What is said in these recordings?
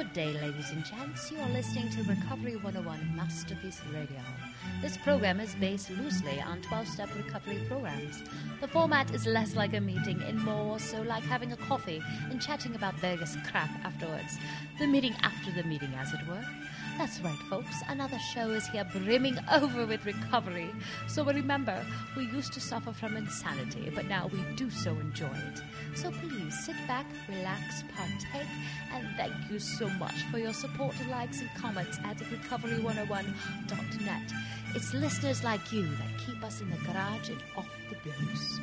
Good day, ladies and gents. You are listening to Recovery 101 Masterpiece Radio. This program is based loosely on 12-step recovery programs. The format is less like a meeting and more so like having a coffee and chatting about various crap afterwards. The meeting after the meeting, as it were. That's right, folks. Another show is here brimming over with recovery. So remember, we used to suffer from insanity, but now we do so enjoy it. So please sit back, relax, partake, and thank you so much for your support, likes, and comments at recovery101.net. It's listeners like you that keep us in the garage and off the blues.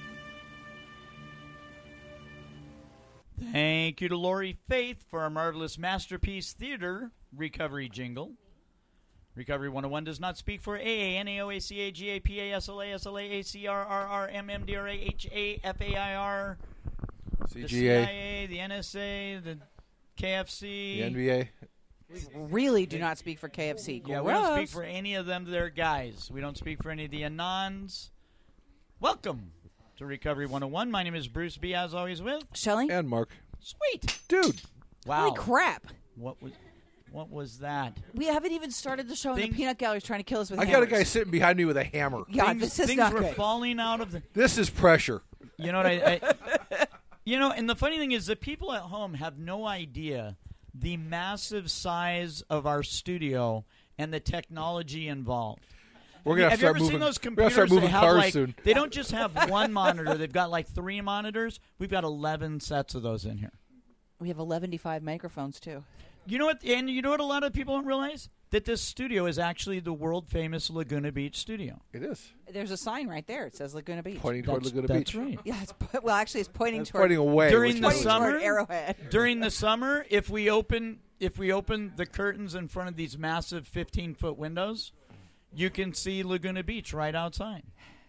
Thank you to Lori Faith for our marvelous Masterpiece Theater recovery jingle. Recovery 101 does not speak for AA, NAO, ACA, GA, PA, SLA, SLA, ACR, RR, MMDRA, HA, FAIR, the CIA, the NSA, the KFC. The NBA. We really do not speak for KFC. Yeah, we don't speak for any of them. They're guys. We don't speak for any of the Anons. Welcome to Recovery 101. My name is Bruce B. As always with Shelley and Mark. Sweet. Dude. Wow. Holy crap. What was that? We haven't even started the show, and the peanut gallery's trying to kill us with hammers. I got a guy sitting behind me with a hammer. Yeah, this is not good. Things were falling out of the... This is pressure. You know what I you know, and the funny thing is that people at home have no idea the massive size of our studio and the technology involved. We're gonna have you ever seen those computers? Start moving they have cars soon. They don't just have one monitor; they've got like 3 monitors. We've got 11 sets of those in here. We have 11-5 microphones too. You know what? And you know what? A lot of people don't realize that this studio is actually the world famous Laguna Beach studio. It is. There's a sign right there. It says Laguna Beach. Pointing toward Laguna Beach. That's right. Yeah, it's pointing That's toward. Pointing away. During the pointing summer, toward Arrowhead. During the summer, if we open the curtains in front of these massive 15-foot windows, you can see Laguna Beach right outside.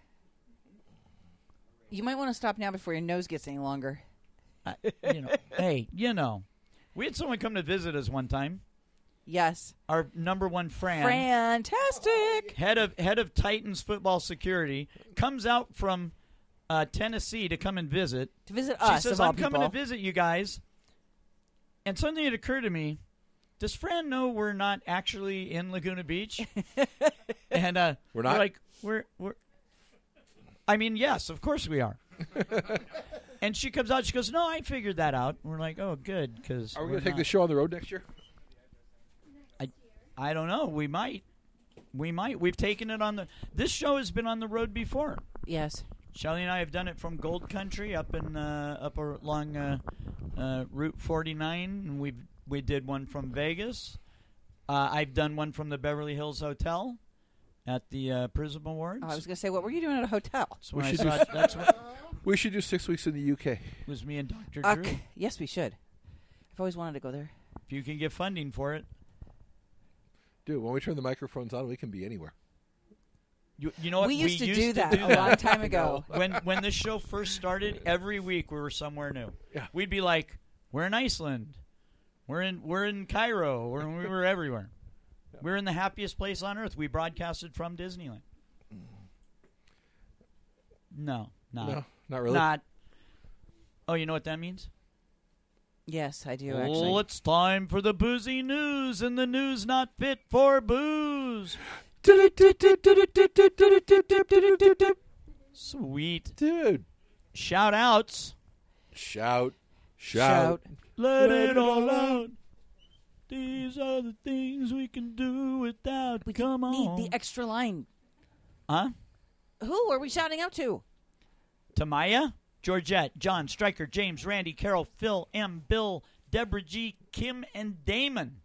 You might want to stop now before your nose gets any longer. Hey, we had someone come to visit us one time. Yes. Our number one Fantastic. head of Titans football security, comes out from Tennessee to come and visit. To visit us. She says, of all I'm coming people. to visit you guys. And something had occurred to me. Does Fran know we're not actually in Laguna Beach? And we're not? We're like, we're I mean, yes, of course we are. And she comes out, she goes, no, I figured that out. And we're like, oh, good. Cause are we going to take the show on the road next year? I don't know. We might. We've taken it on the... This show has been on the road before. Yes. Shelley and I have done it from Gold Country up along Route 49, and we did one from Vegas. I've done one from the Beverly Hills Hotel at the Prism Awards. Oh, I was going to say, what were you doing at a hotel? So that's what we should do 6 weeks in the UK. it was me and Dr. Drew. Yes, we should. I've always wanted to go there. If you can get funding for it. Dude, when we turn the microphones on, we can be anywhere. You know what? We used to do that a long time ago. When this show first started, every week we were somewhere new. Yeah. We'd be like, we're in Iceland. We're in Cairo. We were everywhere. Yeah. We're in the happiest place on earth. We broadcasted from Disneyland. No, not really. Not. Oh, you know what that means? Yes, I do, actually. Well, it's time for the boozy news, and the news not fit for booze. Sweet. Dude. Shout outs. Shout. Let it all out. These are the things we can do without. Come on. We need the extra line. Huh? Who are we shouting out to? Tamaya, Georgette, John, Stryker, James, Randy, Carol, Phil, M, Bill, Deborah G, Kim, and Damon.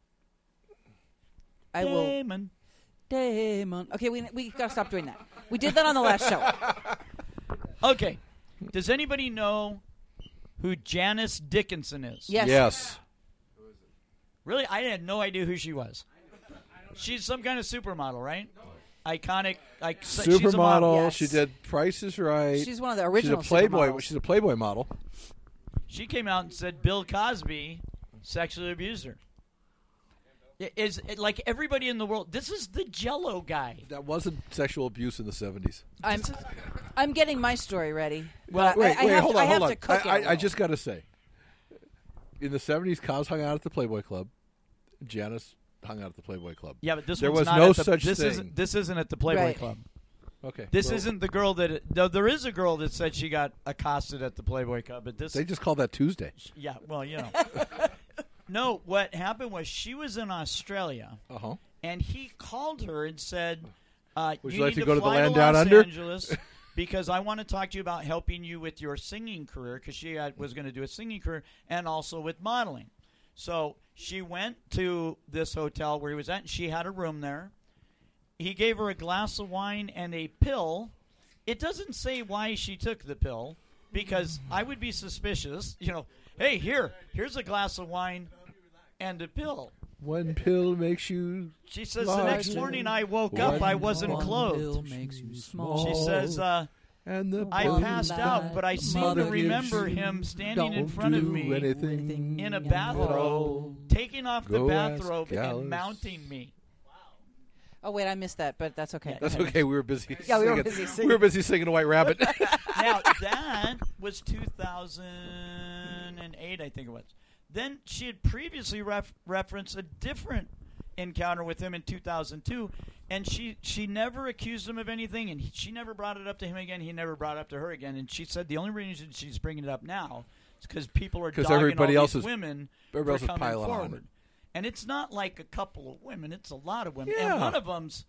Damon. Okay, we got to stop doing that. We did that on the last show. Okay. Does anybody know who Janice Dickinson is? Yes. Really? I had no idea who she was. She's some kind of supermodel, right? Iconic. Supermodel. She's a model. Yes. She did Price is Right. She's one of the original She's a Playboy. supermodels. She's a Playboy model. She came out and said Bill Cosby sexually abused her. Like everybody in the world, this is the Jell-O guy. That wasn't sexual abuse in the 70s. I'm getting my story ready. Well, wait, hold on. I have to cook it. I just got to say, in the 70s, Cos hung out at the Playboy Club. Janice hung out at the Playboy Club. Yeah, but this There one's was not no at the, such this thing. This isn't at the Playboy Right. Club. Okay. This well, isn't the girl that. No, there is a girl that said she got accosted at the Playboy Club, but this. They just call that Tuesday. Yeah, well, you know. No, what happened was she was in Australia, Uh-huh. and he called her and said, Would "You you like need to go to the fly land to down Los under?" Angeles because I want to talk to you about helping you with your singing career because she was going to do a singing career and also with modeling." So she went to this hotel where he was at, and she had a room there. He gave her a glass of wine and a pill. It doesn't say why she took the pill because I would be suspicious. You know, hey, here's a glass of wine and a pill. One pill makes you. She says, the next larger. morning I woke up, I wasn't clothed. Makes you small. She says, And the I pill passed out, but I seem mother to gives remember you him standing in don't front of do me anything in a at bathrobe, all. taking off the Go ask bathrobe and Gallus. mounting me. Oh wait, I missed that, but that's okay. That's okay. We were busy. Yeah, we were singing. busy We singing. were busy singing a White Rabbit. Now, that was 2008, I think it was. Then she had previously referenced a different encounter with him in 2002, and she never accused him of anything, and she never brought it up to him again. He never brought it up to her again, and she said the only reason she's bringing it up now is because people are 'Cause dogging everybody all else these is- women everybody else for is coming piling on forward. it. And it's not like a couple of women; it's a lot of women, Yeah. and one of them's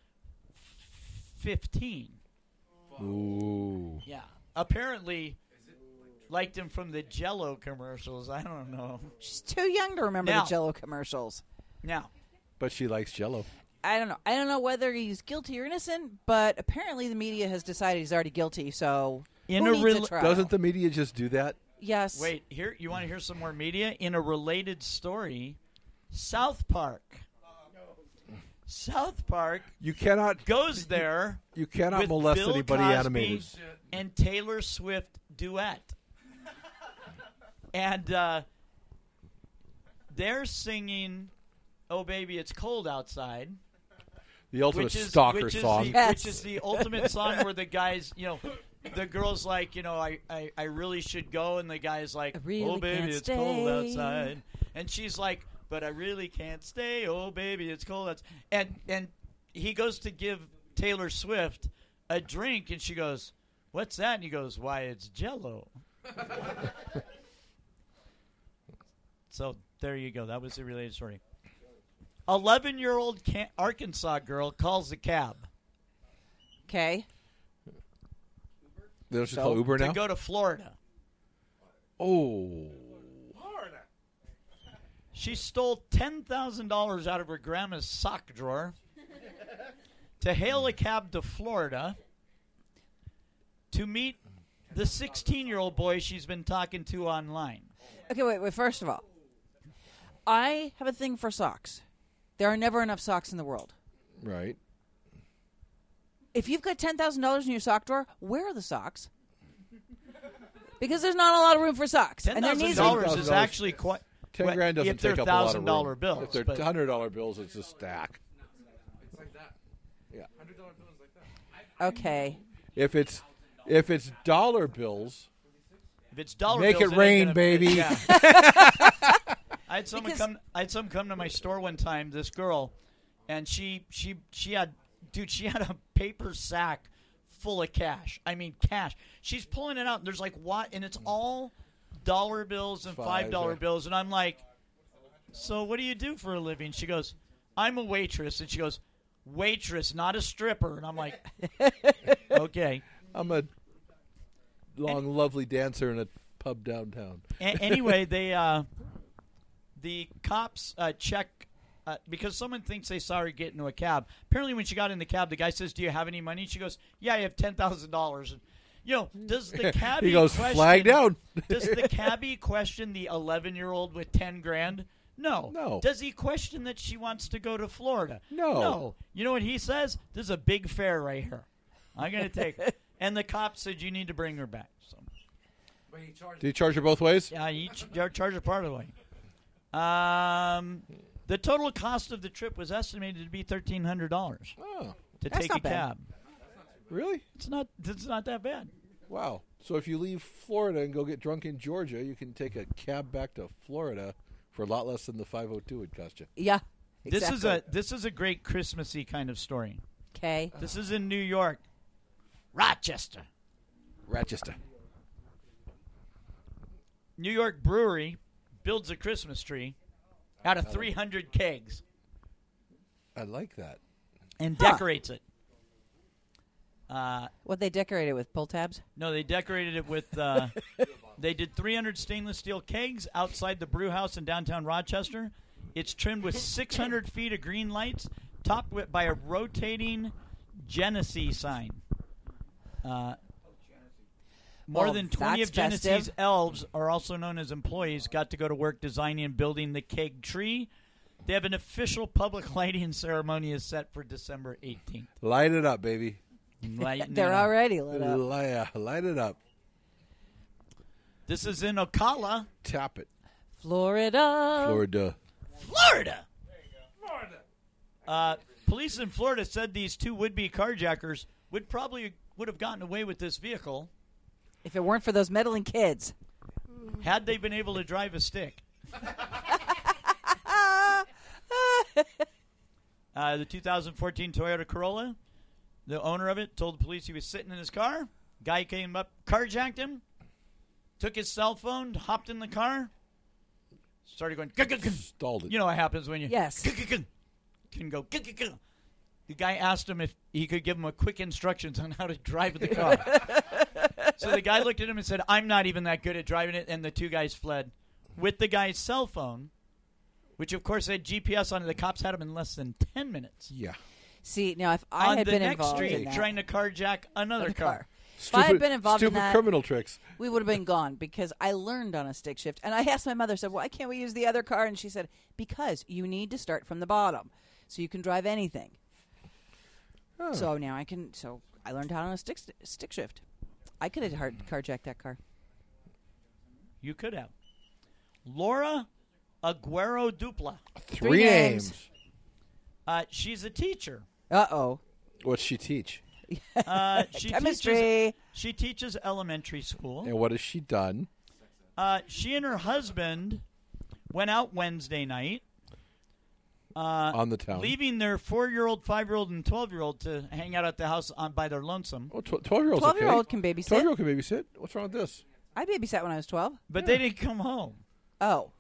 15. Ooh. Yeah, apparently liked him from the Jell-O commercials. I don't know. She's too young to remember Now- the Jell-O commercials. Now, But she likes Jell-O. I don't know. I don't know whether he's guilty or innocent, but apparently the media has decided he's already guilty. So In who a needs real- a trial? Doesn't the media just do that? Yes. wait, here you want to hear some more media? In a related story, South Park. South Park You cannot. goes there You cannot with molest Bill anybody Cosby animated. and Taylor Swift duet. And they're singing "Oh Baby It's Cold Outside," The ultimate which is stalker which is song. the, Yes. which is the ultimate song where the guys, you know, the girl's like, you know, I really should go, and the guy's like, I really oh baby, can't it's cold stay. outside, and she's like, but I really can't stay. Oh baby, it's cold outside, and he goes to give Taylor Swift a drink, and she goes, what's that? And he goes, why, it's Jell-O. So there you go. That was the related story. 11-year-old Arkansas girl calls a cab Okay. They don't just So, call Uber to now? go to Florida. Oh. She stole $10,000 out of her grandma's sock drawer to hail a cab to Florida to meet the 16-year-old boy she's been talking to online. Okay, wait. First of all, I have a thing for socks. There are never enough socks in the world. Right. If you've got $10,000 in your sock drawer, where are the socks? Because there's not a lot of room for socks. And there needs to $10,000 is $10,000 actually quite... 10 grand doesn't if they're take up a lot of $1,000 room. bills. If they're but $100 bills, it's a stack. Yeah. Okay. If it's dollar bills, if it's dollar make bills, it ain't rain, gonna- baby. Yeah. I had someone come to my store one time, this girl, and she had a paper sack full of cash. I mean cash. She's pulling it out, and there's like what, and it's all dollar bills and $5 bills, and I'm like, so what do you do for a living? She goes, I'm a waitress, and she goes, waitress, not a stripper, and I'm like, okay. I'm a long, lovely dancer in a pub downtown. Anyway, the cops check because someone thinks they saw her get into a cab. Apparently, when she got in the cab, the guy says, "Do you have any money?" She goes, "Yeah, I have $10,000." You know, does the cabbie He goes, question, flag down. Does the cabbie question the 11-year-old with 10 grand? No. No. Does he question that she wants to go to Florida? No. No. You know what he says? This is a big fare right here. I'm going to take her. And the cop said, you need to bring her back. So, Do you charge her both ways? yeah, you charge her part of the way. The total cost of the trip was estimated to be $1,300 Oh, to That's take not a bad. cab. really? It's not that bad. Wow. So if you leave Florida and go get drunk in Georgia, you can take a cab back to Florida for a lot less than the $502 would cost you. Yeah. Exactly. This is a great Christmassy kind of story. Okay. This is in New York, Rochester. New York brewery builds a Christmas tree out of 300 kegs I like that. and decorates it. What they decorated with? Pull tabs? No, they decorated it with. They did 300 stainless steel kegs outside the brew house in downtown Rochester. It's trimmed with 600 feet of green lights, topped by a rotating Genesee sign. More Well, than 20 of that's Genesee's festive. elves, are also known as employees, got to go to work designing and building the keg tree. They have an official public lighting ceremony is set for December 18th. Light it up, baby. Lighting They're it up. already lit up. Light it up. This is in Ocala, Tap it. Florida. Florida. Police in Florida said these two would-be carjackers would have gotten away with this vehicle If it weren't for those meddling kids. had they been able to drive a stick. The 2014 Toyota Corolla, the owner of it told the police he was sitting in his car. Guy came up, carjacked him, took his cell phone, hopped in the car, started going. Stalled it. You know what happens when you Yes. can go. The guy asked him if he could give him a quick instructions on how to drive the car. So the guy looked at him and said, "I'm not even that good at driving it," and the two guys fled with the guy's cell phone, which of course had GPS on it. The cops had him in less than 10 minutes. Yeah. See, now if I On had the been next involved street, in that, trying to carjack another car. If I had been involved in stupid that, criminal tricks. we would have been gone because I learned on a stick shift. And I asked my mother, said, why can't we use the other car? And she said, because you need to start from the bottom so you can drive anything. Oh. So now I can. So I learned how on a stick shift. I could have carjacked that car. You could have. Laura Aguero Dupla. Three names. She's a teacher. Uh-oh. What's she teach? She Chemistry. She teaches elementary school. And what has she done? She and her husband went out Wednesday night, On the town. leaving their 4-year-old, 5-year-old, and 12-year-old to hang out at the house by their lonesome. Oh, 12-year-old's 12-year-old okay. can babysit. 12-year-old can babysit. What's wrong with this? I babysat when I was 12. But they didn't come home. Oh.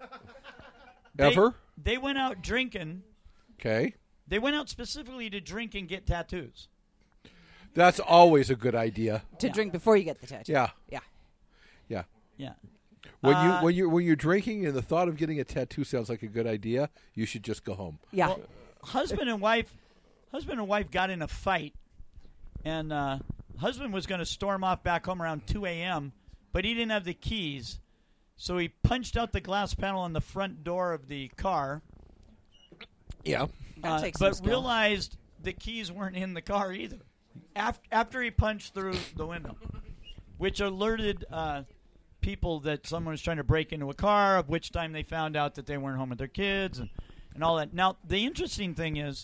Ever? They went out drinking. Okay. They went out specifically to drink and get tattoos. That's always a good idea. To drink before you get the tattoo. Yeah. Yeah. Yeah. Yeah. When you're drinking and the thought of getting a tattoo sounds like a good idea, you should just go home. Yeah. Well, husband and wife got in a fight, and husband was going to storm off back home around 2 a.m., but he didn't have the keys, so he punched out the glass panel on the front door of the car. Yeah. That takes some But skill. realized the keys weren't in the car either. After he punched through the window, which alerted people that someone was trying to break into a car, of which time they found out that they weren't home with their kids and all that. Now, the interesting thing is,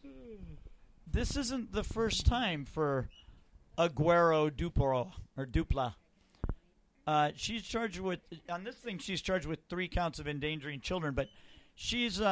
this isn't the first time for Aguero Dupla. She's charged with, on this thing, she's charged with 3 counts of endangering children, but she's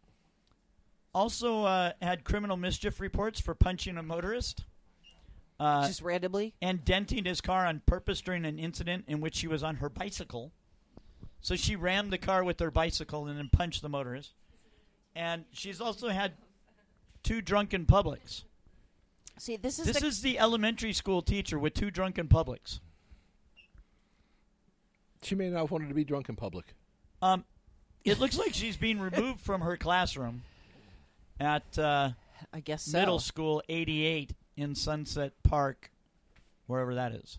also had criminal mischief reports for punching a motorist. Just randomly? And denting his car on purpose during an incident in which she was on her bicycle. So she rammed the car with her bicycle and then punched the motorist. And she's also had 2 drunken publics. See, this This is the elementary school teacher with 2 drunken publics. She may not have wanted to be drunk in public. It looks like she's being removed from her classroom at I guess so. Middle School 88 in Sunset Park, wherever that is.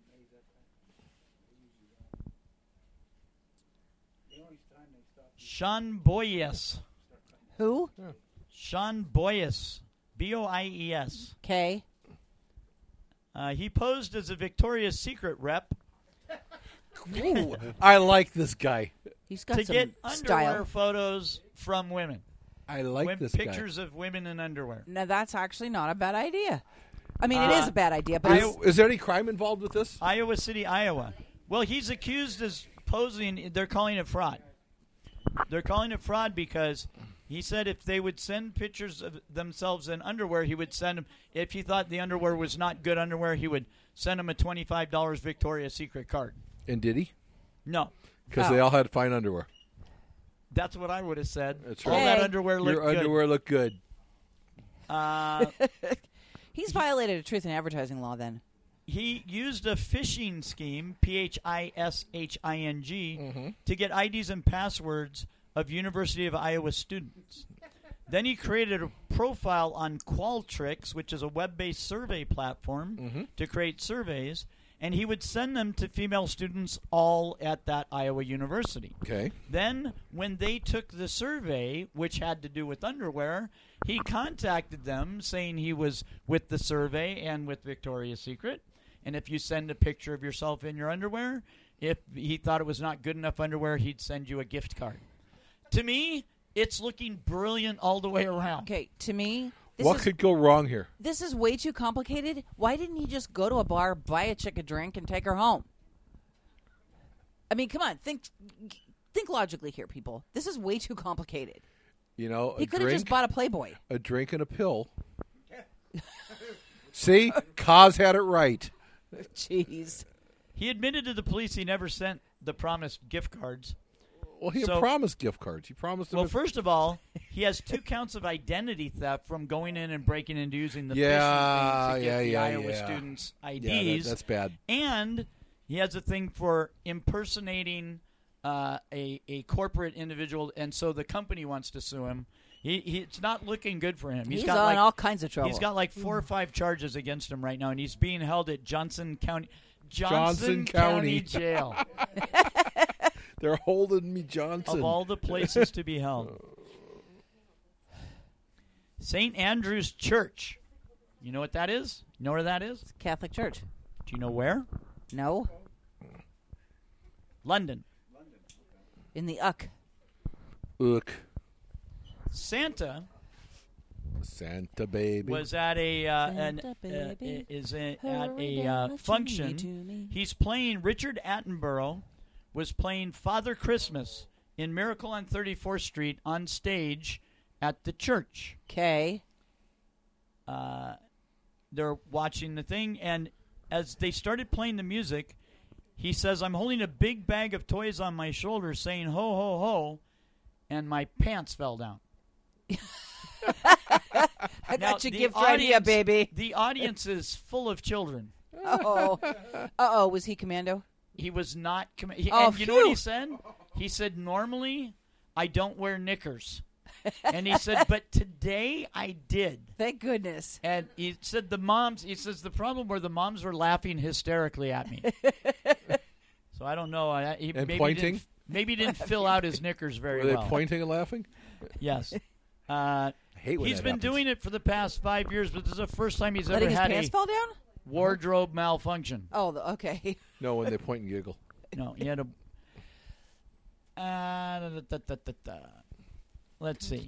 Sean Boyes. Who? Sean Boyes. Boies. Okay. He posed as a Victoria's Secret rep Ooh, I like this guy. He's got to some get underwear style. photos from women. I like this Pictures of women in underwear. Now, that's actually not a bad idea. I mean, it is a bad idea, but guy. it's- Is there any crime involved with this? Iowa City, Iowa. Well, he's accused as posing. They're calling it fraud. They're calling it fraud because He said if they would send pictures of themselves in underwear, he would send them. If he thought the underwear was not good underwear, he would send them a $25 Victoria's Secret card. And did he? No. Because they all had fine underwear. That's what I would have said. That's All right. that underwear looked Your good. underwear looked good. He's violated a truth in advertising law then. He used a phishing scheme, phishing, to get IDs and passwords of University of Iowa students. Then he created a profile on Qualtrics, which is a web-based survey platform, to create surveys, and he would send them to female students all at that Iowa university. Okay. Then, when they took the survey, which had to do with underwear, he contacted them saying he was with the survey and with Victoria's Secret. And if you send a picture of yourself in your underwear, if he thought it was not good enough underwear, he'd send you a gift card. To me, it's looking brilliant all the way around. Okay, to me, What could go wrong here? this is way too complicated. Why didn't he just go to a bar, buy a chick a drink, and take her home? I mean, come on, think logically here, people. This is way too complicated. You know, He could have just bought a Playboy. a drink and a pill. See? Kaz had it right. Jeez. He admitted to the police he never sent the promised gift cards. Well, he So- promised gift cards. He promised them. Well, first of all, he has 2 counts of identity theft from going in and breaking into using the Yeah, phishing thing to get the yeah, Iowa yeah. students' IDs. Yeah, that's bad. And he has a thing for impersonating a corporate individual, and so the company wants to sue him. It's not looking good for him. He's got on like, all kinds of trouble. He's got like 4 or 5 charges against him right now, and he's being held at Johnson County County. Jail. They're holding me, Johnson. Of all the places to be held. St. Andrew's Church. You know what that is? You know where that is? Catholic Church. Do you know where? No? London. In the Uck. Look, Santa Santa baby. was at a Santa baby, function. to me. He's playing. Richard Attenborough was playing Father Christmas in Miracle on 34th Street on stage at the church. Okay. They're watching the thing, and as they started playing the music, he says, "I'm holding a big bag of toys on my shoulder, saying ho ho ho," and my pants fell down. I Now, got your the gift right here, audience- baby. The audience is full of children. Uh-oh. Uh-oh, was he commando? He was not. Oh, and you know what he phew. said? He said, "Normally, I don't wear knickers," and he said, "But today I did." Thank goodness. And he said the moms. He says the problem were the moms were laughing hysterically at me. So I don't know. He And maybe pointing? Maybe didn't fill out his knickers very Were they well. pointing and laughing? Yes. I hate when He's that been happens. doing it for the past 5 years, but this is the first time he's Letting ever his had pants a fall down? wardrobe malfunction. Oh, okay. No, when they point and giggle. No, he had a. Let's see.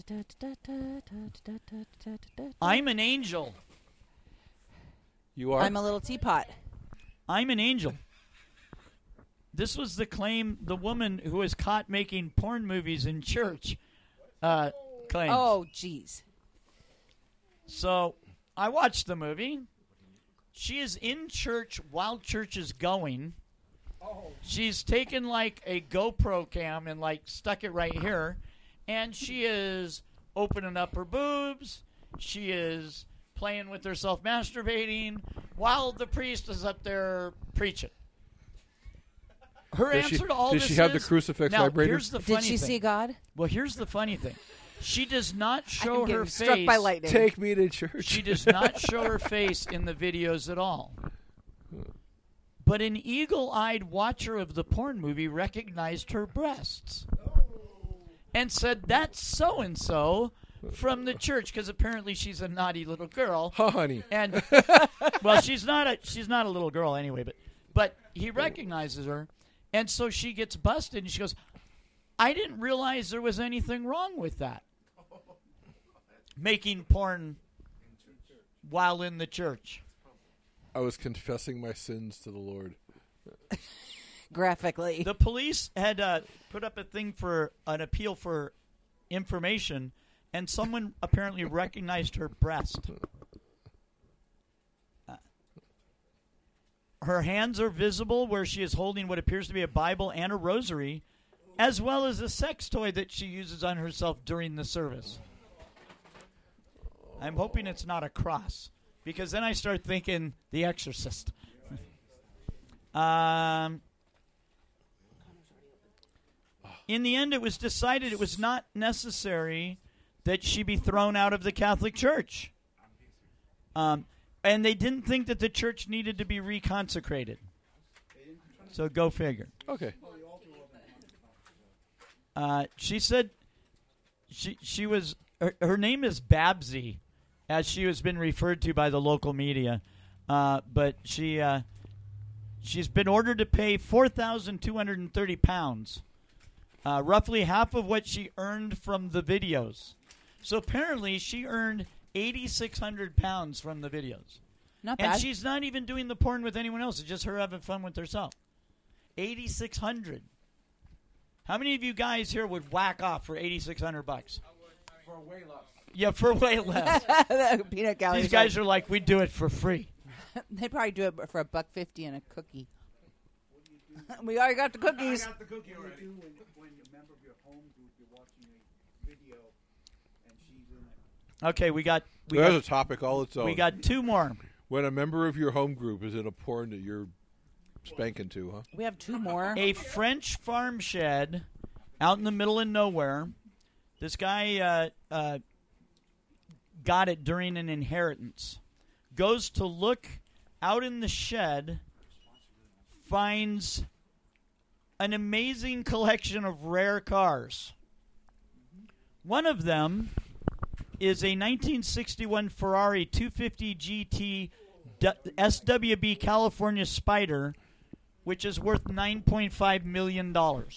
I'm an angel. You are? I'm a little teapot. I'm an angel. This was the claim the woman who was caught making porn movies in church claims. Oh, jeez. So I watched the movie. She is in church while church is going. She's taken like a GoPro cam and like stuck it right here. And she is opening up her boobs. She is playing with herself, masturbating, while the priest is up there preaching. Her Does answer she- to all does this she have the is- crucifix now, vibrator? Here's the Did funny she thing. see God? Well, here's the funny thing. She does not show I'm getting her struck face. by lightning. Take me to church. She does not show her face in the videos at all. But an eagle-eyed watcher of the porn movie recognized her breasts and said, "That's so-and-so from the church," because apparently she's a naughty little girl. Honey. And well, she's not a little girl anyway, but he recognizes her, and so she gets busted, and she goes, "I didn't realize there was anything wrong with that, making porn while in the church." I was confessing my sins to the Lord. Graphically. The police had put up a thing for an appeal for information, and someone apparently recognized her breast. Her hands are visible where she is holding what appears to be a Bible and a rosary, as well as a sex toy that she uses on herself during the service. I'm hoping it's not a cross, because then I start thinking The Exorcist. In the end, it was decided it was not necessary that she be thrown out of the Catholic Church. And they didn't think that the church needed to be reconsecrated. So go figure. Okay. She said she was her name is Babsy, as she has been referred to by the local media. But she's been ordered to pay £4,230, roughly half of what she earned from the videos. So apparently she earned £8,600 from the videos. Not And bad. she's not even doing the porn with anyone else. It's just her having fun with herself. $8,600. How many of you guys here would whack off for $8,600? For way less. Yeah, for way less. Peanut gallery. These guys are like, we do it for free. They'd probably do it for $1.50 and a cookie. We already got the cookies. I got the cookie already. When a member of your home group, you're watching a video, and she's in it. Okay, we got There's a topic all its own. we got two more. When a member of your home group is in a porn that you're spanking to, huh? We have two more. A French farm shed out in the middle of nowhere. This guy got it during an inheritance. Goes to look out in the shed, finds an amazing collection of rare cars. One of them is a 1961 Ferrari 250 GT SWB California Spider, which is worth $9.5 million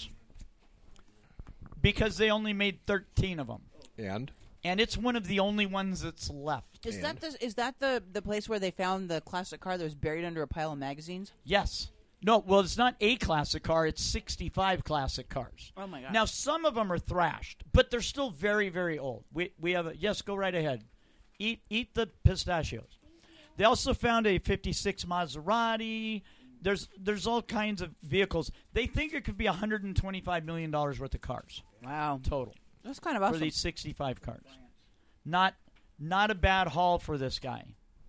because they only made 13 of them. And it's one of the only ones that's left. Is that the place where they found the classic car that was buried under a pile of magazines? Yes. No, well, it's not a classic car. It's 65 classic cars. Oh, my God. Now, some of them are thrashed, but they're still very, very old. We have a... Yes, go right ahead. Eat the pistachios. They also found a 56 Maserati. There's all kinds of vehicles. They think it could be $125 million worth of cars. Wow. Total. That's kind of awesome. For these 65 cars. Not a bad haul for this guy.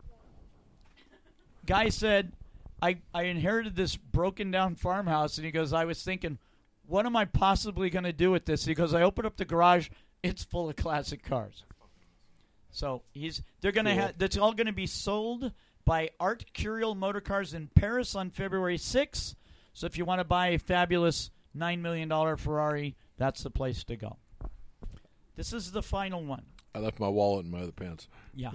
Guy said, I inherited this broken down farmhouse, and he goes, I was thinking, what am I possibly going to do with this? He goes, I opened up the garage, it's full of classic cars. So they're going to have, that's all going to be sold by Art Curial Motorcars in Paris on February 6th. So if you want to buy a fabulous $9 million Ferrari, that's the place to go. This is the final one. I left my wallet in my other pants. Yeah.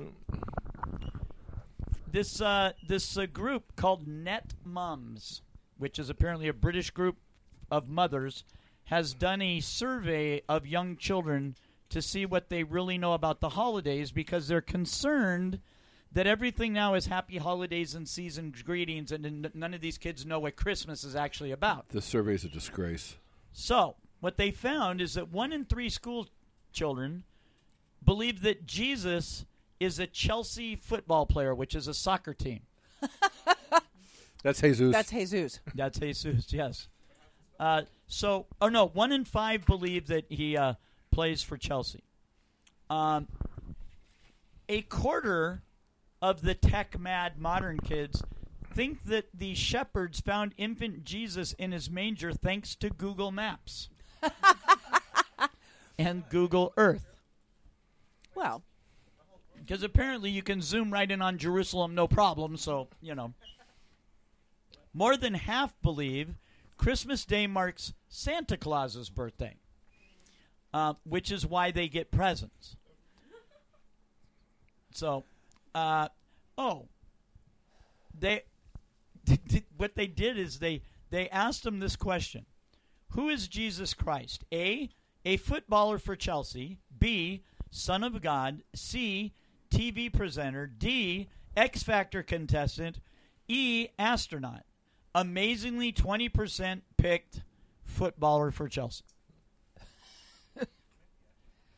This group called Net Mums, which is apparently a British group of mothers, has done a survey of young children to see what they really know about the holidays, because they're concerned that everything now is happy holidays and season greetings, and none of these kids know what Christmas is actually about. This survey is a disgrace. So what they found is that 1 in 3 school children believe that Jesus is a Chelsea football player, which is a soccer team. That's Jesus. That's Jesus. That's Jesus, yes. 1 in 5 believe that he plays for Chelsea. A quarter of the tech-mad modern kids think that the shepherds found infant Jesus in his manger thanks to Google Maps and Google Earth. Well, because apparently you can zoom right in on Jerusalem, no problem, so, More than half believe Christmas Day marks Santa Claus's birthday, which is why they get presents. So, what they did is they asked him this question. Who is Jesus Christ? A footballer for Chelsea. B, Son of God. C, TV presenter. D, X Factor contestant. E, astronaut. Amazingly, 20% picked footballer for Chelsea.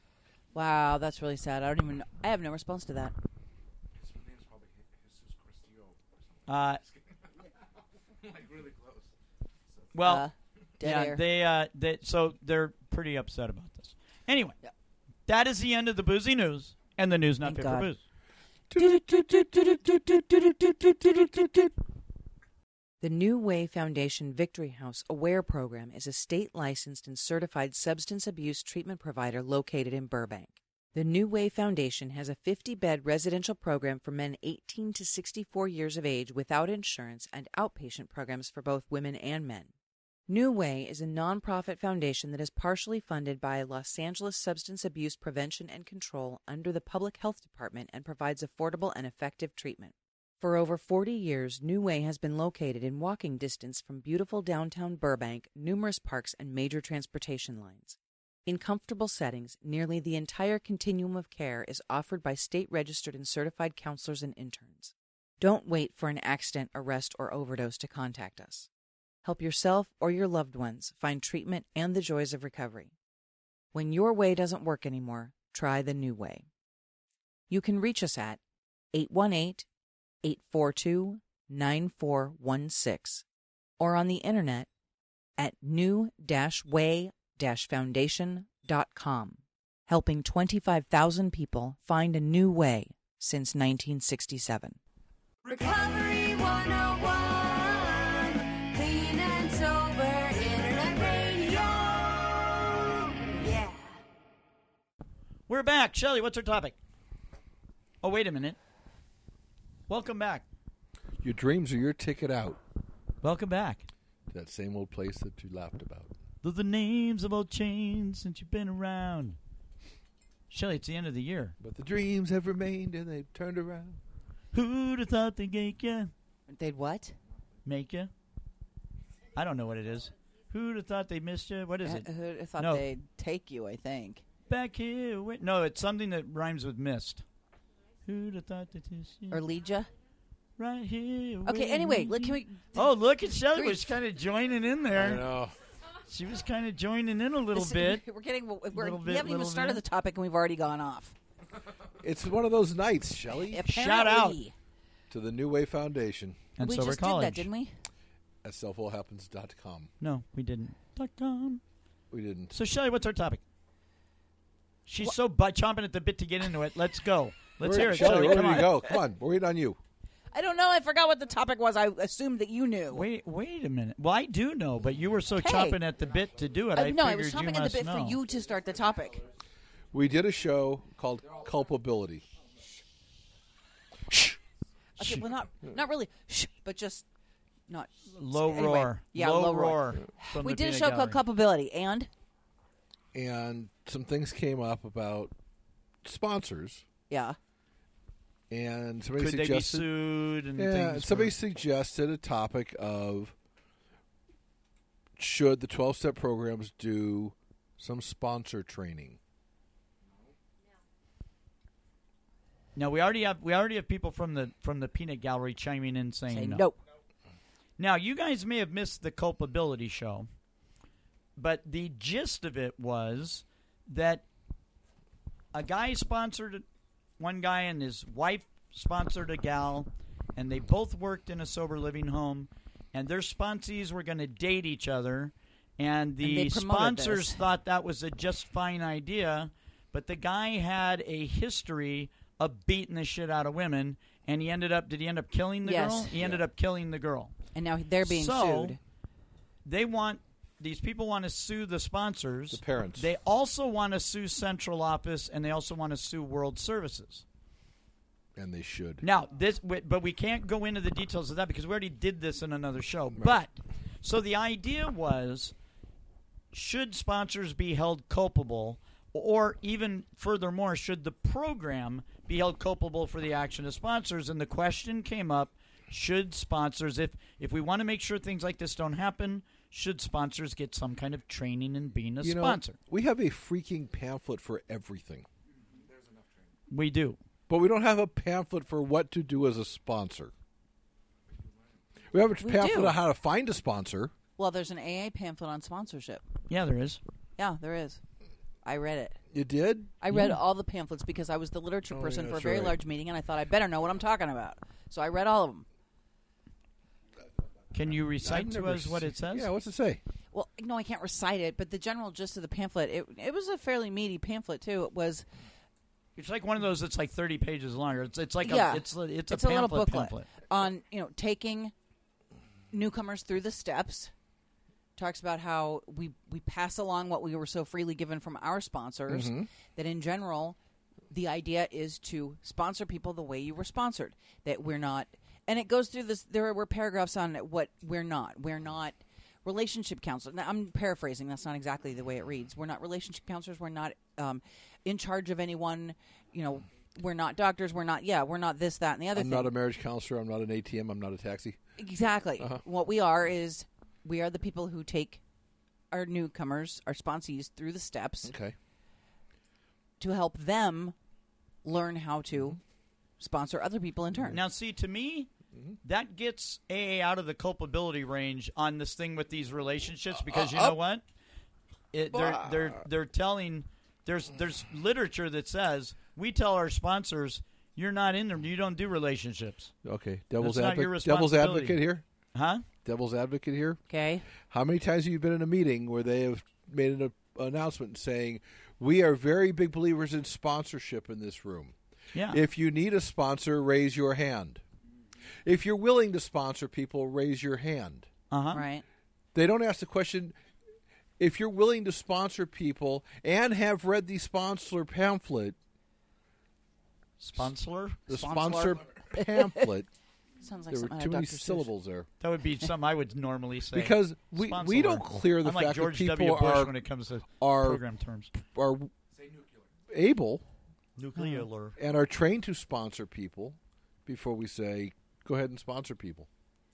Wow, that's really sad. I have no response to that. His name's probably Jesus Castillo or something. Like really close. Well, Dead yeah, air. so they're pretty upset about this. Anyway, Yeah. that is the end of the boozy news and the news not Thank fit for God. booze. The New Way Foundation Victory House Aware Program is a state-licensed and certified substance abuse treatment provider located in Burbank. The New Way Foundation has a 50-bed residential program for men 18 to 64 years of age without insurance and outpatient programs for both women and men. New Way is a nonprofit foundation that is partially funded by Los Angeles Substance Abuse Prevention and Control under the Public Health Department and provides affordable and effective treatment. For over 40 years, New Way has been located in walking distance from beautiful downtown Burbank, numerous parks, and major transportation lines. In comfortable settings, nearly the entire continuum of care is offered by state-registered and certified counselors and interns. Don't wait for an accident, arrest, or overdose to contact us. Help yourself or your loved ones find treatment and the joys of recovery. When your way doesn't work anymore, try the New Way. You can reach us at 818-842-9416 or on the internet at new-way-foundation.com, helping 25,000 people find a new way since 1967. Recovery 101, clean and sober internet radio. Yeah. We're back. Shelley, what's our topic? Oh, wait a minute. Welcome back. Your dreams are your ticket out. Welcome back. To that same old place that you laughed about. Though the names have all changed since you've been around. Shelley, it's the end of the year. But the dreams have remained and they've turned around. Who'd have thought they'd make ya? They'd what? Make ya? I don't know what it is. Who'd have thought they missed you? What is it? I thought No. they'd take you, I think. Back here. Wait. No, it's something that rhymes with missed. Who'd have thought that this Or lead ya? right here? Okay, anyway, can we... Oh, look at Shelley was kind of joining in I there. know. She was kind of joining in a little This- bit. We're getting... Little we bit, haven't even little started bit. the topic and we've already gone off. It's one of those nights, Shelley. Shout out. Apparently. To the New Way Foundation And We Sober just College. did that, didn't we? at selfwillhappens.com. No, we didn't. .com. We didn't. So, Shelley, what's our topic? She's so chomping at the bit to get into it. Let's go. Let's hear it, Shelley, Shelley. where Come do on. you go? Come on. We're waiting on you. I don't know. I forgot what the topic was. I assumed that you knew. Wait a minute. Well, I do know, but you were so Okay. chomping at the bit to do it. I no, I figured was you chomping at the must bit know. for you to start the topic. We did a show called Culpability. Okay, well, not really, but just not Low anyway, roar. Yeah, low low roar. from We the did a peanut show gallery. called Culpability, and And some things came up about sponsors. yeah, And somebody Could they be suggested... sued and Yeah, things? somebody for- suggested a topic of should the 12-step programs do some sponsor training? Now we already have people from the peanut gallery chiming in saying say no. no. Now you guys may have missed the culpability show, but the gist of it was that a guy sponsored one guy and his wife sponsored a gal, and they both worked in a sober living home, and their sponsees were going to date each other, and the they promoted sponsors this. thought that was a just fine idea, but the guy had a history of beating the shit out of women, and did he end up killing the Yes. girl? He ended up killing the girl. And now they're being So, sued. These people want to sue the sponsors. The parents. They also want to sue Central Office, and they also want to sue World Services. And they should. Now, but we can't go into the details of that because we already did this in another show. But, so the idea was, should sponsors be held culpable, or even furthermore, should the program be held culpable for the action of sponsors? And the question came up, should sponsors, if we want to make sure things like this don't happen, should sponsors get some kind of training in being a sponsor? We have a freaking pamphlet for everything. We do. But we don't have a pamphlet for what to do as a sponsor. We have a pamphlet do. on how to find a sponsor. Well, there's an AA pamphlet on sponsorship. Yeah, there is. Yeah, there is. I read it. You did? I read all the pamphlets because I was the literature Oh, person yeah, for a that's very right. large meeting, and I thought I better know what I'm talking about. So I read all of them. Can you recite I've to never us what it says? Yeah, what's it say? Well, no, I can't recite it, but the general gist of the pamphlet, it was a fairly meaty pamphlet, too. It was, It's like one of those that's like 30 pages longer. It's like yeah, it's a a little pamphlet. booklet on, taking newcomers through the steps. Talks about how we pass along what we were so freely given from our sponsors, that in general, the idea is to sponsor people the way you were sponsored. That we're not, and it goes through this, there were paragraphs on what we're not. We're not relationship counselors. Now, I'm paraphrasing. That's not exactly the way it reads. We're not relationship counselors. We're not in charge of anyone. We're not doctors. We're not this, that, and the other I'm thing. not a marriage counselor. I'm not an ATM. I'm not a taxi. Exactly. What we are is we are the people who take our newcomers, our sponsees, through the steps Okay. to help them learn how to sponsor other people in turn. Now, see, to me, that gets AA out of the culpability range on this thing with these relationships because you know what? They're telling there's literature that says we tell our sponsors you're not in them, you don't do relationships, Okay. Devil's That's not your advocate. Devil's responsibility. advocate here. huh? Devil's advocate here. Okay. How many times have you been in a meeting where they have made an announcement saying, "We are very big believers in sponsorship in this room. Yeah. If you need a sponsor, raise your hand. If you're willing to sponsor people, raise your hand." Right. They don't ask the question, if you're willing to sponsor people and have read the sponsor pamphlet, Sponsor? the Sponsor. sponsor pamphlet, Sounds like there were something too out of many Dr. Seuss. syllables there. That would be something I would normally say. Because we Sponsor. don't clear the I'm like fact George that W. people Bush when it comes to are program terms. able Nuclear. and are trained to sponsor people before we say, go ahead and sponsor people.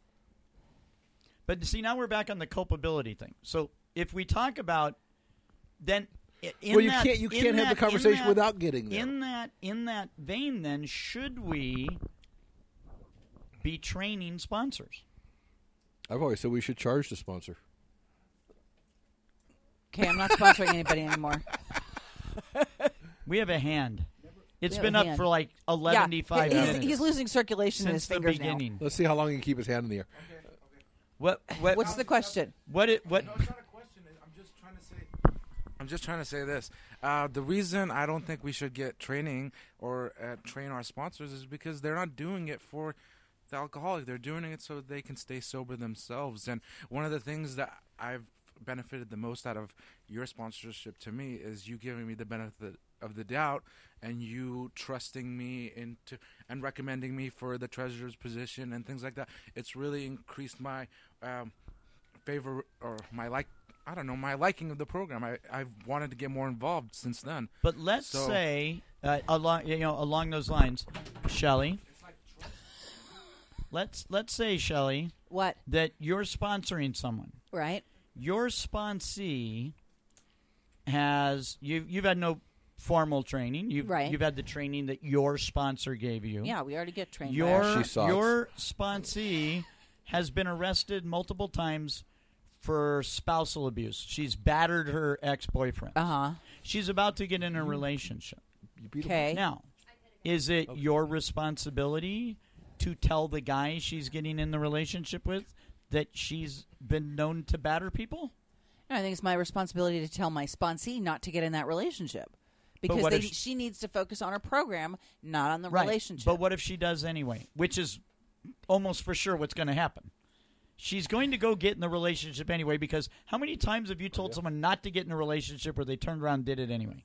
But see, now we're back on the culpability thing. So if we talk about then, in Well, you that- can't in have the that- conversation in that- without getting there. In that vein, then should we be training sponsors? I've always said we should charge the sponsor. Okay, I'm not sponsoring anybody anymore. We have a hand. It's We have been a up hand. for like 75 he's, minutes he's losing circulation in his since the fingers beginning. Let's see how long he can keep his hand in the air. What? now. What's the question? What? No, it's not a question. I'm just trying to say this. The reason I don't think we should get training or train our sponsors is because they're not doing it for the alcoholic. They're doing it so they can stay sober themselves. And one of the things that I've benefited the most out of your sponsorship to me is you giving me the benefit of the doubt and you trusting me into and recommending me for the treasurer's position and things like that. It's really increased my favor or my my liking of the program. I've wanted to get more involved since then. But let's say along those lines, Shelley. Let's say, Shelley, What? that you're sponsoring someone. Right? Your sponsee has you've had no formal training. You've had the training that your sponsor gave you. Yeah, we already get trained. She sucks. Your sponsee has been arrested multiple times for spousal abuse. She's battered her ex-boyfriend. She's about to get in a relationship. Okay. Now, is it your responsibility to tell the guy she's getting in the relationship with that she's been known to batter people? No, I think it's my responsibility to tell my sponsee not to get in that relationship. Because what if she- she needs to focus on her program, not on the Right. relationship. But what if she does anyway? Which is almost for sure what's going to happen. She's going to go get in the relationship anyway, because how many times have you told someone not to get in a relationship where they turned around and did it anyway?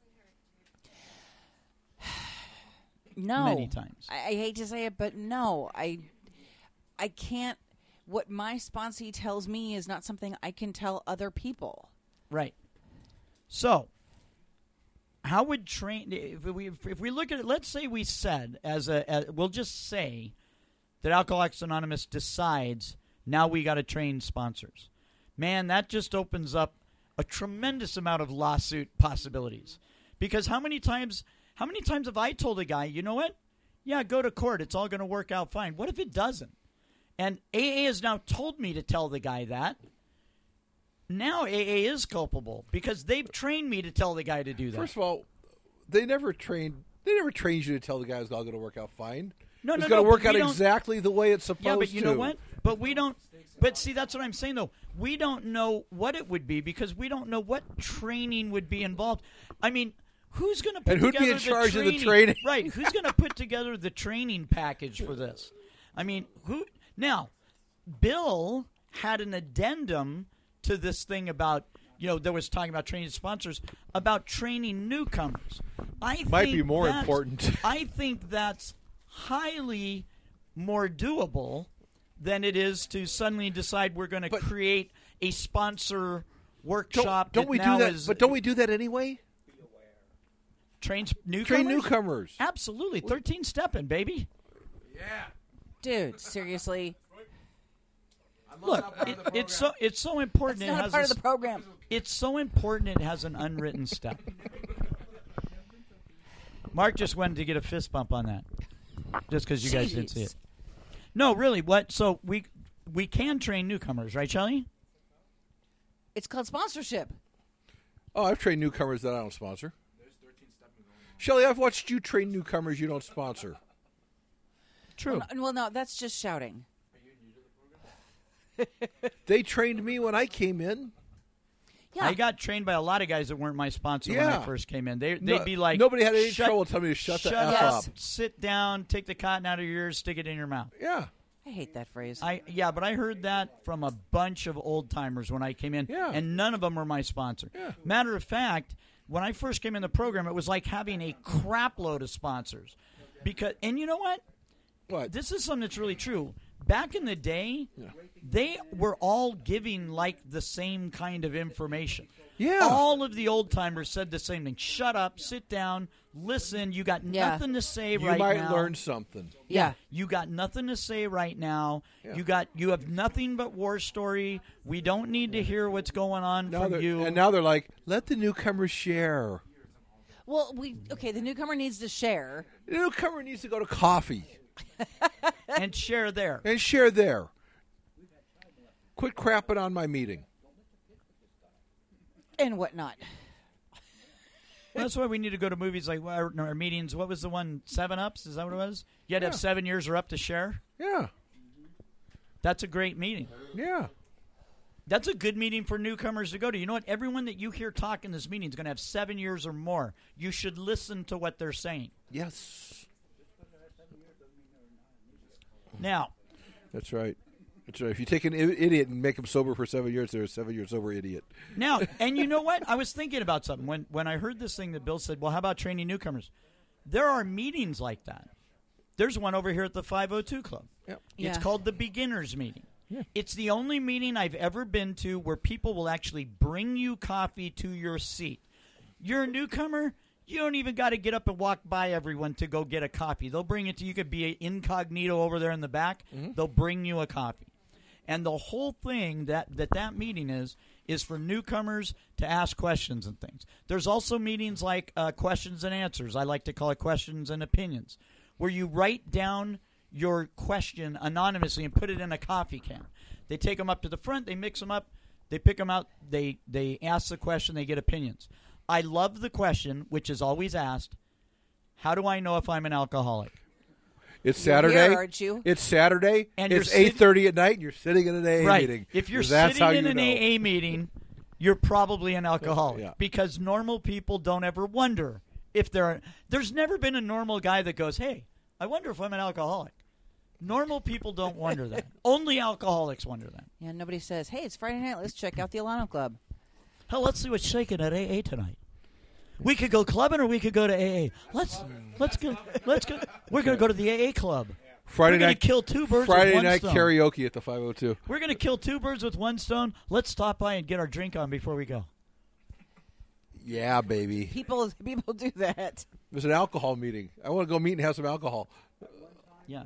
No. Many times. I hate to say it, but no. I can't. What my sponsee tells me is not something I can tell other people. Right. So, how would train if we look at it? Let's say we said we'll just say that Alcoholics Anonymous decides now we got to train sponsors. Man, that just opens up a tremendous amount of lawsuit possibilities. Because how many times have I told a guy, you know what? Yeah, go to court. It's all going to work out fine. What if it doesn't? And AA has now told me to tell the guy that. Now AA is culpable because they've trained me to tell the guy to do that. First of all, They never trained you to tell the guy who's all going to work out fine. No, it's no, going no, to work but out we don't- exactly the way it's supposed to. Yeah, but you know what? But we don't. But see, that's what I'm saying, though. We don't know what it would be because we don't know what training would be involved. I mean, who's going to put And who'd together be in charge the of the training? Right. Who's going to put together the training package for this? I mean, who? Now, Bill had an addendum to this thing about, there was talking about training sponsors, about training newcomers. Might be more important. I think that's highly more doable than it is to suddenly decide we're going to create a sponsor workshop. Don't we now do that? is- But don't we do that anyway? Train newcomers? Train newcomers. Absolutely. 13 stepping, baby. Dude, seriously. Look, it's so important. That's it not has a part a of the program. It's so important it has an unwritten step. Mark just wanted to get a fist bump on that, just because you guys didn't see it. No, really. What? So we can train newcomers, right, Shelley? It's called sponsorship. Oh, I've trained newcomers that I don't sponsor. Shelley, I've watched you train newcomers you don't sponsor. True. Well, no, that's just shouting. They trained me when I came in. Yeah. I got trained by a lot of guys that weren't my sponsor when Yeah. I first came in. They'd No- be like, nobody had any trouble telling me to shut the F up. Sit down, take the cotton out of your ears, stick it in your mouth. Yeah. I hate that phrase. But I heard that from a bunch of old timers when I came in, Yeah. and none of them were my sponsor. Yeah. Matter of fact, when I first came in the program, it was like having a crap load of sponsors, and you know what? What? This is something that's really true. Back in the day, they were all giving like the same kind of information. Yeah. All of the old timers said the same thing. Shut up, sit down, listen. You got Yeah. nothing to say You right might now. learn something. Yeah. You got nothing to say right now. Yeah. You have nothing but war story. We don't need to hear what's going on from you. And now they're like, let the newcomers share. Well, the newcomer needs to share. The newcomer needs to go to coffee and share there. and share there. Quit crapping on my meeting. And whatnot. That's why we need to go to movies like our meetings. What was the one? 7-Ups? Is that what it was? You had to have 7 years or up to share. Yeah. That's a great meeting. Yeah. That's a good meeting for newcomers to go to. You know what? Everyone that you hear talk in this meeting is going to have 7 years or more. You should listen to what they're saying. Yes. Now, That's right. That's right. If you take an idiot and make him sober for 7 years, they're a 7-year sober idiot. Now, and you know what? I was thinking about something when I heard this thing that Bill said, well, how about training newcomers? There are meetings like that. There's one over here at the 502 Club. Yep. It's Yeah. called the Beginners Meeting. It's the only meeting I've ever been to where people will actually bring you coffee to your seat. You're a newcomer, you don't even got to get up and walk by everyone to go get a coffee. They'll bring it to you. You could be incognito over there in the back. They'll bring you a coffee. And the whole thing that meeting is for newcomers to ask questions and things. There's also meetings like questions and answers. I like to call it questions and opinions, where you write down your question anonymously and put it in a coffee can. They take them up to the front, they mix them up, they pick them out, they ask the question, they get opinions. I love the question, which is always asked, how do I know if I'm an alcoholic? It's You're Saturday. here, aren't you? It's Saturday. And it's you're 8:30 at night, and you're sitting in an AA Right. meeting. If you're That's how sitting in you an know. AA meeting, you're probably an alcoholic. Yeah. Because normal people don't ever wonder if there's never been a normal guy that goes, hey, I wonder if I'm an alcoholic. Normal people don't wonder that. Only alcoholics wonder that. Yeah, nobody says, hey, it's Friday night. Let's check out the Alano Club. Hell, let's see what's shaking at AA tonight. We could go clubbing or we could go to AA. Let's go. We're going to go to the AA club. Friday We're going night to kill two birds Friday with one night stone. karaoke at the 502. We're going to kill two birds with one stone. Let's stop by and get our drink on before we go. Yeah, baby. People do that. There's an alcohol meeting. I want to go meet and have some alcohol. Yeah.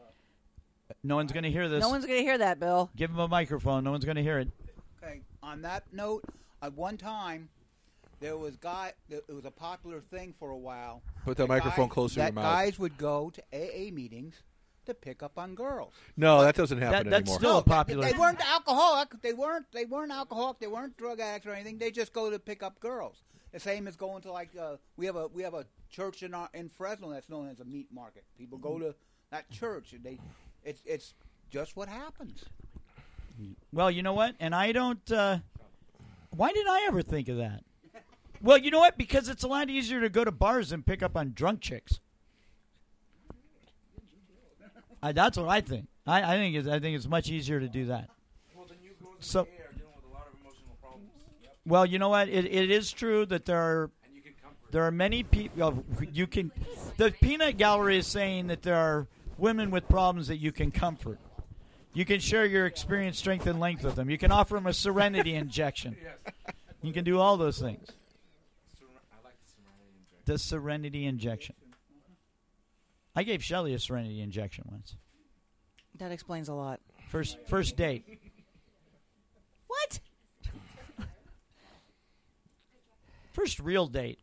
No one's going to hear this. No one's going to hear that, Bill. Give him a microphone. No one's going to hear it. Okay. On that note, at one time, there was it was a popular thing for a while. Put that microphone closer to your mouth. Guys would go to AA meetings to pick up on girls. No, that doesn't happen That's anymore. still a popular. They weren't alcoholic. They weren't alcoholic. They weren't drug addicts or anything. They just go to pick up girls. The same as going to like we have a church in Fresno that's known as a meat market. People go to that church and it's just what happens. Well, you know what? And I don't. Why didn't I ever think of that? Well, you know what? Because it's a lot easier to go to bars and pick up on drunk chicks. That's what I think. I think it's much easier to do that. Well, then you go So, dealing with a lot of emotional problems. Yep. well, you know what? It is true that there are many people. You can. The Peanut Gallery is saying that there are women with problems that you can comfort. You can share your experience, strength, and length with them. You can offer them a serenity injection. You can do all those things. I like the serenity injection. The serenity injection. I gave Shelley a serenity injection once. That explains a lot. First date. What? First real date.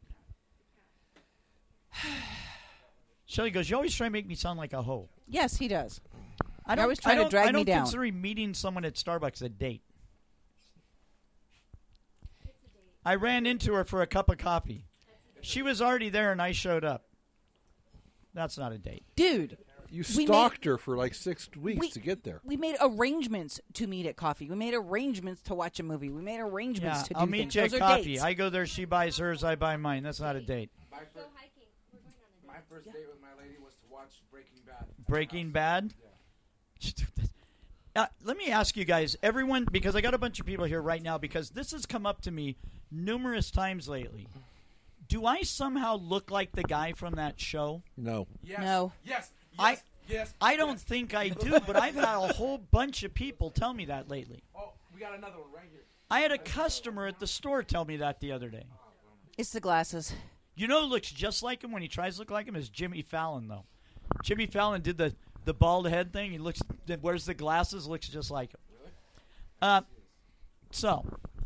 Shelley goes, "You always try to make me sound like a hoe." Yes, he does. I You're always trying to drag me down. I don't consider meeting someone at Starbucks a date. I ran into her for a cup of coffee. She was already there and I showed up. That's not a date. Dude. You stalked her for like 6 weeks to get there. We made arrangements to meet at coffee. We made arrangements to watch a movie. We made arrangements to do I'll meet things. you at Those are coffee. dates. I go there, she buys hers, I buy mine. That's not a date. My first date with my lady was to watch Breaking Bad. Breaking Bad? Let me ask you guys, everyone, because I got a bunch of people here right now, because this has come up to me numerous times lately. Do I somehow look like the guy from that show? No. Yes. No. Yes. I don't think I do, but I've had a whole bunch of people tell me that lately. Oh, we got another one right here. I had a customer at the store tell me that the other day. It's the glasses. You know who looks just like him when he tries to look like him is Jimmy Fallon, though. Jimmy Fallon did the bald head thing. He wears the glasses, looks just like him. So,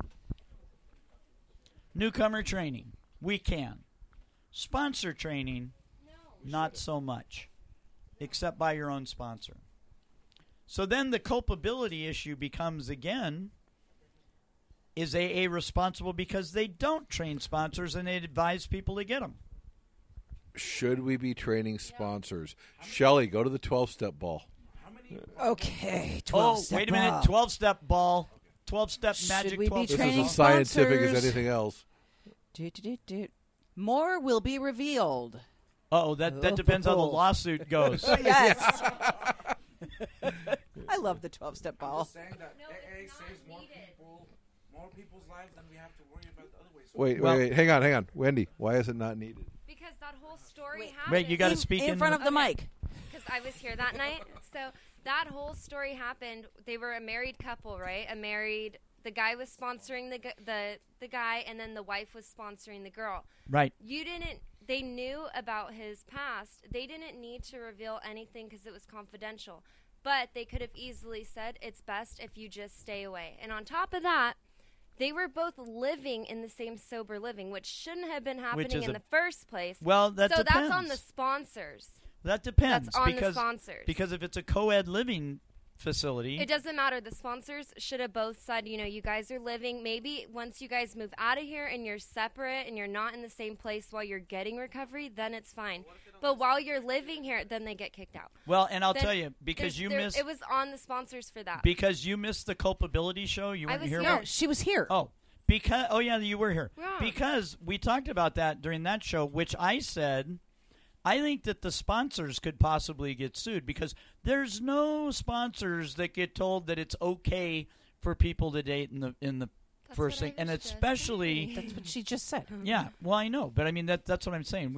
newcomer training, we can. Sponsor training, not so much, except by your own sponsor. So then the culpability issue becomes, again, is AA responsible because they don't train sponsors and they advise people to get them? Should we be training sponsors? Shelley, go to the 12-step ball. Okay, 12-step wait a minute. ball. 12-step ball. 12-step magic. Should we be 12 This training is as scientific as sponsors? anything else. More will be revealed. Uh-oh, that depends how the lawsuit goes. Yes. I love the 12-step I'm ball. just saying that AA saves more people's lives than we have to worry about the other ways. Wait. Hang on. Wendy, why is it not needed? Because that whole story happened. Wait, you got to speak in front of the mic. Because I was here that night. So that whole story happened. They were a married couple, right? The guy was sponsoring the guy, and then the wife was sponsoring the girl. Right. They knew about his past. They didn't need to reveal anything because it was confidential. But they could have easily said, it's best if you just stay away. And on top of that, they were both living in the same sober living, which shouldn't have been happening in the first place. Well, that so depends. that's on the sponsors. That depends. That's on the sponsors. Because if it's a co-ed living facility. It doesn't matter. The sponsors should have both said, you guys are living. Maybe once you guys move out of here and you're separate and you're not in the same place while you're getting recovery, then it's fine. But while you're living here, then they get kicked out. Well, and I'll tell you, because missed. It was on the sponsors for that. Because you missed the culpability show. You weren't here. No, she was here. Oh, yeah, you were here. Yeah. Because we talked about that during that show, which I said. I think that the sponsors could possibly get sued because there's no sponsors that get told that it's okay for people to date in the first thing, and especially that's what she just said. Yeah, well, I know, but I mean that's what I'm saying.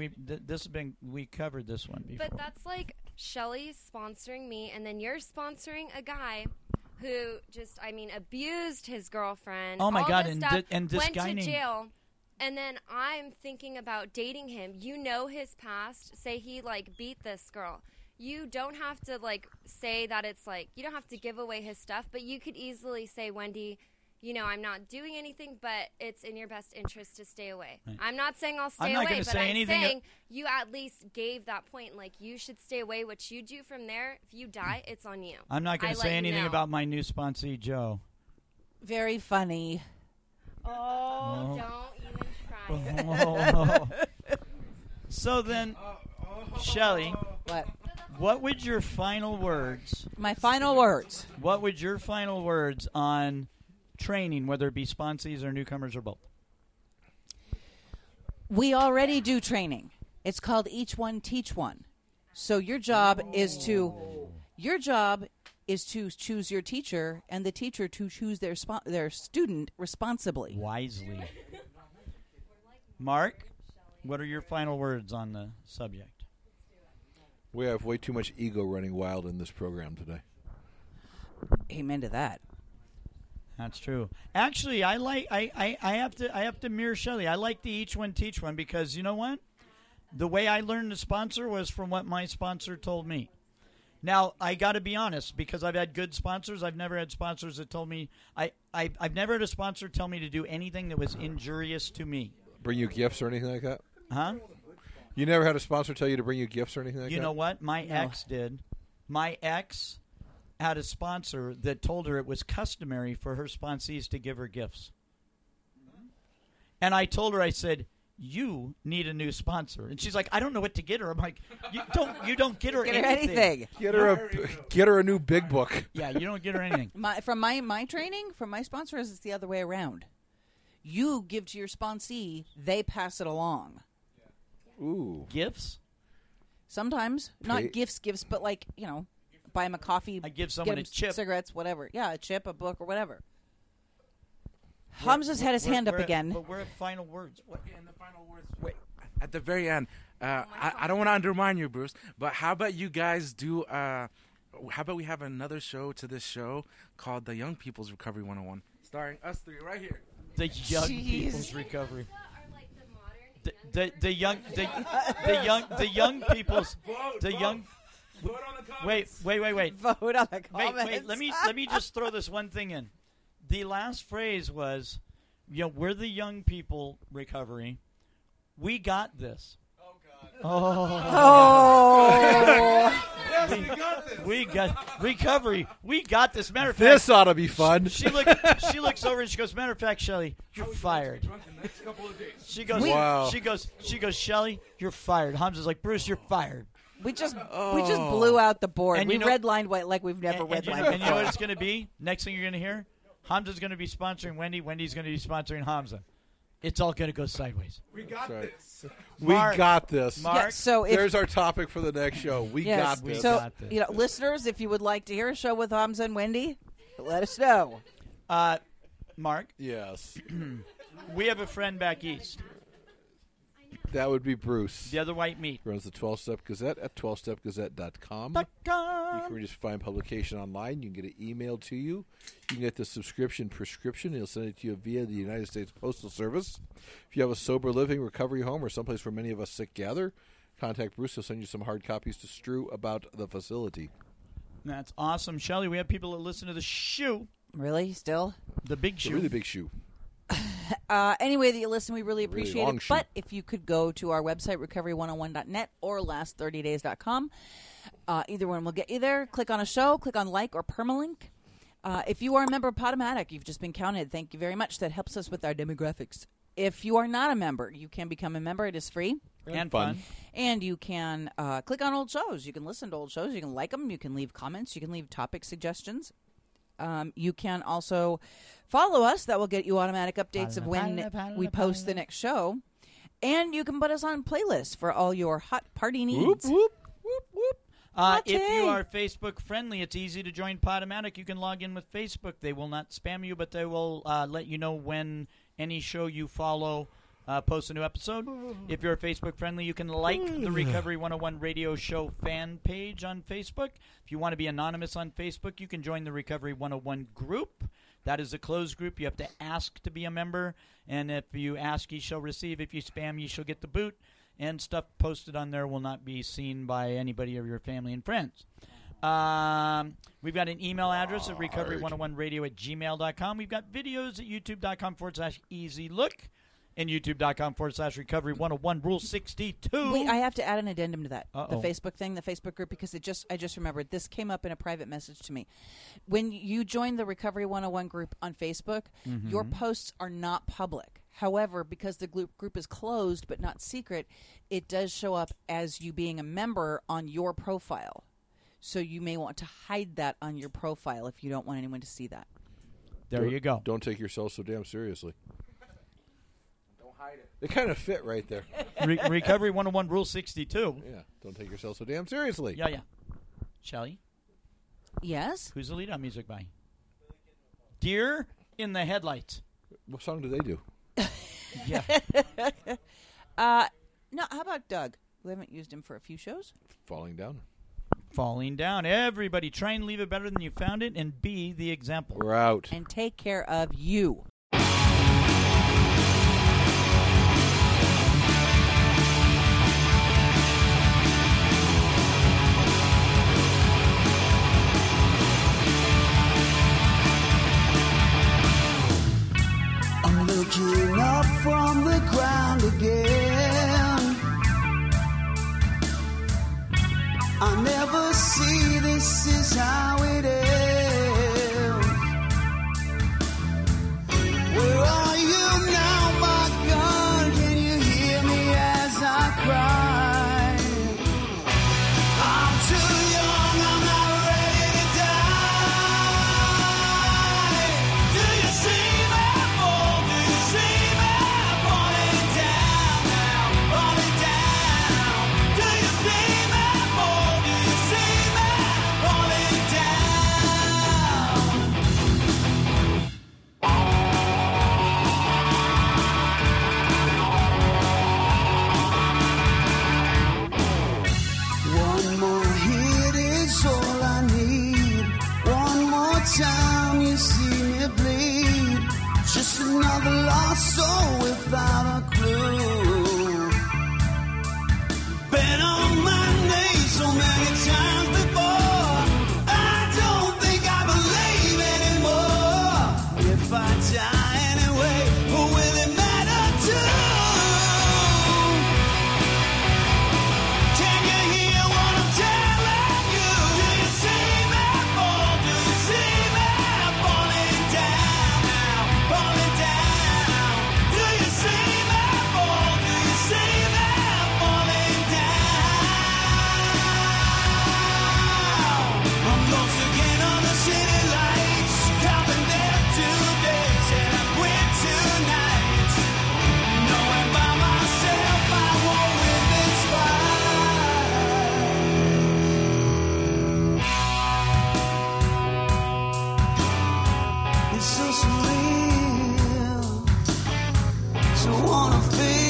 We covered this one before. But that's like Shelley's sponsoring me, and then you're sponsoring a guy who just abused his girlfriend. Oh my God, and this went guy to named jail. And then I'm thinking about dating him. You know his past. Say he beat this girl. You don't have to say that it's you don't have to give away his stuff, but you could easily say, Wendy, I'm not doing anything, but it's in your best interest to stay away. Right. I'm not saying I'll stay away, but I'm saying you at least gave that point. You should stay away. What you do from there, if you die, it's on you. I'm not going to say anything about my new sponsee, Joe. Very funny. Oh, don't even try. So then, Shelley, what would your final words? My final words. What would your final words on training, whether it be sponsees or newcomers or both? We already do training. It's called Each One Teach One. So your job is to choose your teacher, and the teacher to choose their student responsibly. Wisely. Mark, what are your final words on the subject? We have way too much ego running wild in this program today. Amen to that. That's true. Actually, I have to mirror Shelley. I like the Each One Teach One because you know what? The way I learned to sponsor was from what my sponsor told me. Now, I got to be honest, because I've had good sponsors. I've never had sponsors that told me I've never had a sponsor tell me to do anything that was injurious to me. Bring you gifts or anything like that? Huh? You never had a sponsor tell you to bring you gifts or anything like that? You know what? My ex did. My ex had a sponsor that told her it was customary for her sponsees to give her gifts. And I told her, I said, you need a new sponsor. And she's like, I don't know what to get her. I'm like, you don't get her anything. Get her a new big book. Yeah, you don't get her anything. From my training, from my sponsors, it's the other way around. You give to your sponsee, they pass it along. Ooh. Gifts? Sometimes. Not gifts, but like, buy them a coffee. I give someone a chip. Cigarettes, whatever. Yeah, a chip, a book, or whatever. Hamza's had his hand up again. But we're at final words. In the final words. Wait, at the very end, I don't want to undermine you, Bruce, but how about you guys do, how about we have another show to this show called The Young People's Recovery 101, starring us three right here. The Young People's Recovery. The young people's Wait. Vote on the comments. Wait. Let me just throw this one thing in. The last phrase was, we're the young people recovery. We got this. We got recovery. We got this. Matter of fact, this ought to be fun. She looks over and she goes, matter of fact, Shelley, you're fired. She goes, wow. She goes, Shelley, you're fired. Hamza's like, Bruce, you're fired. We just blew out the board. And we redlined like we've never redlined before. And you know what it's going to be? Next thing you're going to hear, Hamza's going to be sponsoring Wendy. Wendy's going to be sponsoring Hamza. It's all going to go sideways. We got this. We got this. Mark, yeah, so there's our topic for the next show. We got this. So, listeners, if you would like to hear a show with Hamza and Wendy, let us know. Mark? Yes. We have a friend back east. That would be Bruce. The other white meat. Runs the 12-Step Gazette at 12stepgazette.com. You can just find publication online. You can get it emailed to you. You can get the subscription prescription. He'll send it to you via the United States Postal Service. If you have a sober living recovery home or someplace where many of us sick gather, contact Bruce. He'll send you some hard copies to strew about the facility. That's awesome. Shelley, we have people that listen to the shoe. Really? Still? The big shoe. The really big shoe. Anyway that you listen, we really appreciate it. Shoe. But if you could go to our website, recovery101.net or last30days.com, either one will get you there. Click on a show, click on like or permalink. If you are a member of Podomatic, you've just been counted. Thank you very much. That helps us with our demographics. If you are not a member, you can become a member. It is free. And fun. And you can click on old shows. You can listen to old shows. You can like them. You can leave comments. You can leave topic suggestions. You can also follow us. That will get you automatic updates of when we post the next show. And you can put us on playlists for all your hot party needs. Whoop, whoop, whoop. If you are Facebook friendly, it's easy to join Podomatic. You can log in with Facebook. They will not spam you, but they will let you know when any show you follow posts a new episode. If you're Facebook friendly, you can like the Recovery 101 radio show fan page on Facebook. If you want to be anonymous on Facebook, you can join the Recovery 101 group. That is a closed group. You have to ask to be a member, and if you ask, ye shall receive. If you spam, ye shall get the boot, and stuff posted on there will not be seen by anybody of your family and friends. We've got an email address at recovery101radio@gmail.com. We've got videos at youtube.com/easylook and youtube.com/recovery101 rule 62. Wait, I have to add an addendum to that. Uh-oh. The Facebook thing, the Facebook group, because I just remembered this came up in a private message to me. When you join the Recovery 101 group on Facebook, your posts are not public. However, because the group is closed but not secret, it does show up as you being a member on your profile. So you may want to hide that on your profile if you don't want anyone to see that. There you go. Don't take yourself so damn seriously. Don't hide it. It kind of fit right there. Recovery 101, Rule 62. Yeah, don't take yourself so damn seriously. Yeah. Shelley? Yes? Who's the lead on music by? Deer in the Headlights. What song do they do? Yeah. No, how about Doug? We haven't used him for a few shows. Falling Down. Falling Down. Everybody try and leave it better than you found it and be the example. We're out. And take care of you. I'm looking up from the ground again. I never see this is how it ends. Where are you now, my God? Can you hear me as I cry? I'm too young, I'm not ready to die. Do you see me fall? Do you see me falling down now? Falling down. Do you see me fall? Do you see me falling down? One more hit is all I need. One more time you see me bleed. Just another lost soul without a clue. Been on my knees so many times before. I don't think I believe anymore. If I die anyway, will it matter too? Can you hear what I'm telling you? Do you see me fall? Do you see me falling down now? Falling down. Do you see me fall? Do you see me falling down? I'm lost again on the city lights. Counting down 2 days and I quit tonight. Knowing by myself I won't win this fight. It's so surreal. So wanna feel